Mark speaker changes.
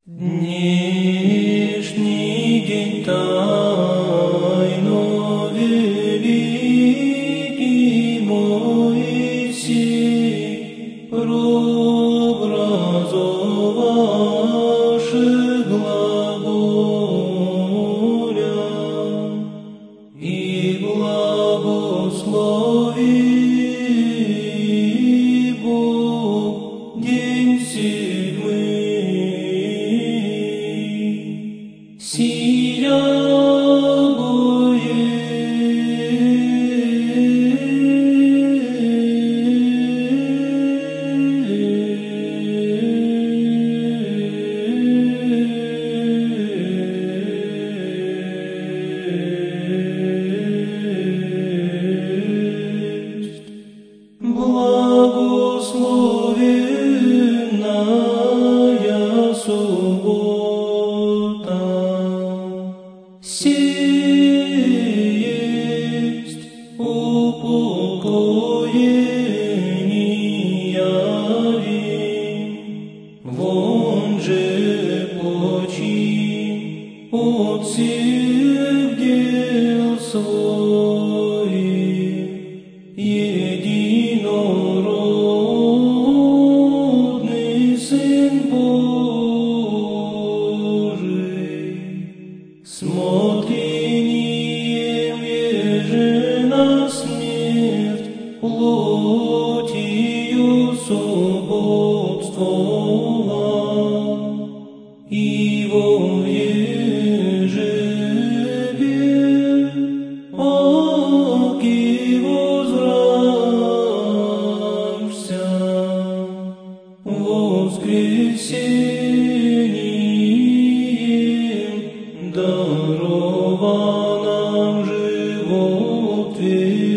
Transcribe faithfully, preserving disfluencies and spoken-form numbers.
Speaker 1: Днешний день тайно великий Моисей прообразовавший глаголя и благослови Бог день седьмый. Сия благословенная суббота. Сесть упокоения день, вон же почин от всех дел своих, единородный Сын Божий, смотрением еже на смерть плотью субботствовал, и во ежебе аки возвращся воскресением дарова нам живот вечный.